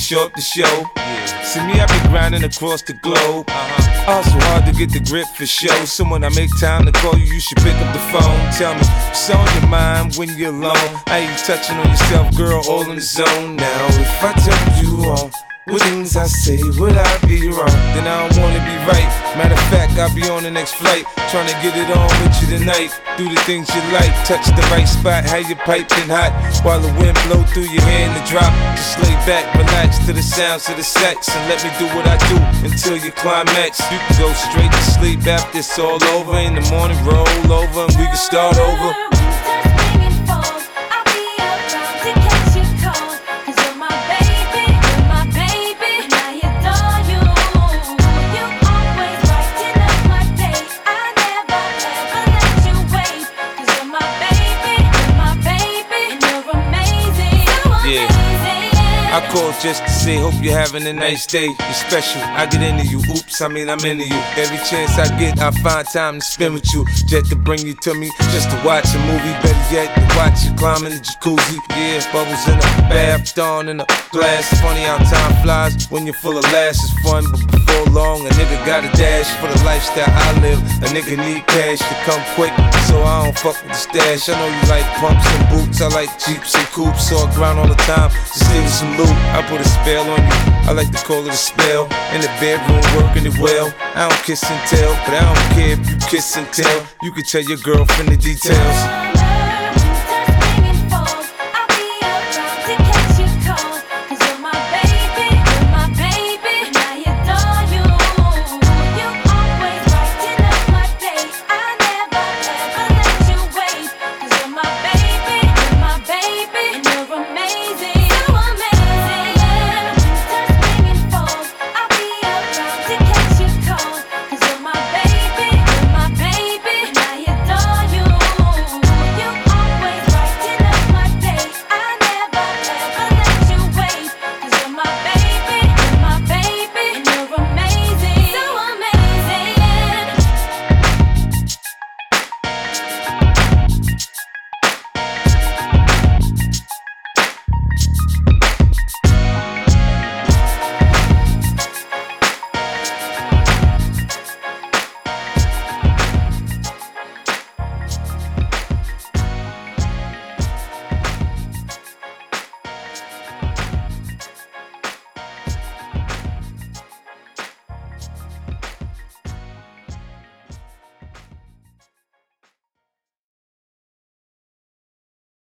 short the show. See me, I be grinding across the globe. Also hard to get the grip for show. So when I make time to call you, you should pick up the phone. Tell me what's on your mind when you're alone. How you touching on yourself, girl, all in the zone. Now if I tell you all what things I say, would I be wrong? Then I don't wanna be right. Matter of fact, I'll be on the next flight, trying to get it on with you tonight. Do the things you like, touch the right spot, have your piping hot, while the wind blow through your hair in the drop. Just lay back, relax to the sounds of the sex, and let me do what I do until you climax. You can go straight to sleep after it's all over. In the morning, roll over, and we can start over. I called just to say, hope you're having a nice day. You're special, I get into you, oops, I'm into you. Every chance I get, I find time to spend with you. Jet to bring you to me, just to watch a movie. Better yet, to watch you climb in the jacuzzi. Yeah, bubbles in the bath, dawn in the glass. Funny how time flies when you're full of laughs. It's fun, but before long, a nigga got a dash for the lifestyle I live. A nigga need cash to come quick, so I don't fuck with the stash. I know you like pumps and boots, I like Jeeps and coupes. So I grind all the time, just leave me some loot. I put a spell on you, I like to call it a spell. In the bedroom, working it well. I don't kiss and tell, but I don't care if you kiss and tell. You can tell your girlfriend the details.